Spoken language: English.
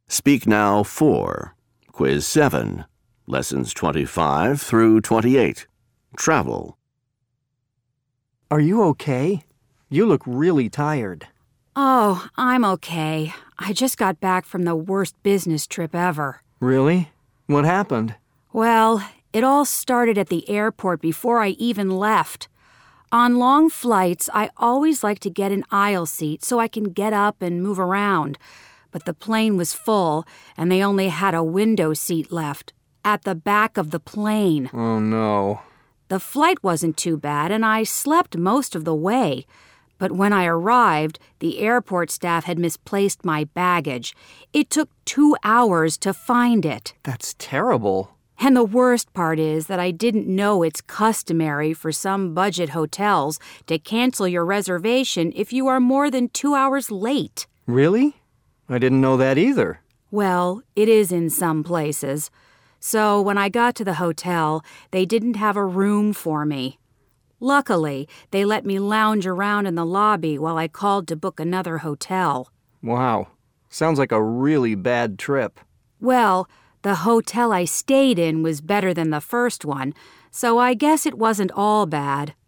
Speak Now 4, Quiz 7, Lessons 25 through 28. Travel. Are you okay? You look really tired. Oh, I'm okay. I just got back from the worst business trip ever. Really? What happened? Well, it all started at the airport before I even left. On long flights, I always like to get an aisle seat so I can get up and move around. But the plane was full, and they only had a window seat left, at the back of the plane. Oh, no. The flight wasn't too bad, and I slept most of the way. But when I arrived, the airport staff had misplaced my baggage. It took 2 hours to find it. That's terrible. And the worst part is that I didn't know it's customary for some budget hotels to cancel your reservation if you are more than 2 hours late. Really? I didn't know that either. Well, it is in some places. So when I got to the hotel, they didn't have a room for me. Luckily, they let me lounge around in the lobby while I called to book another hotel. Wow. Sounds like a really bad trip. Well, the hotel I stayed in was better than the first one, so I guess it wasn't all bad.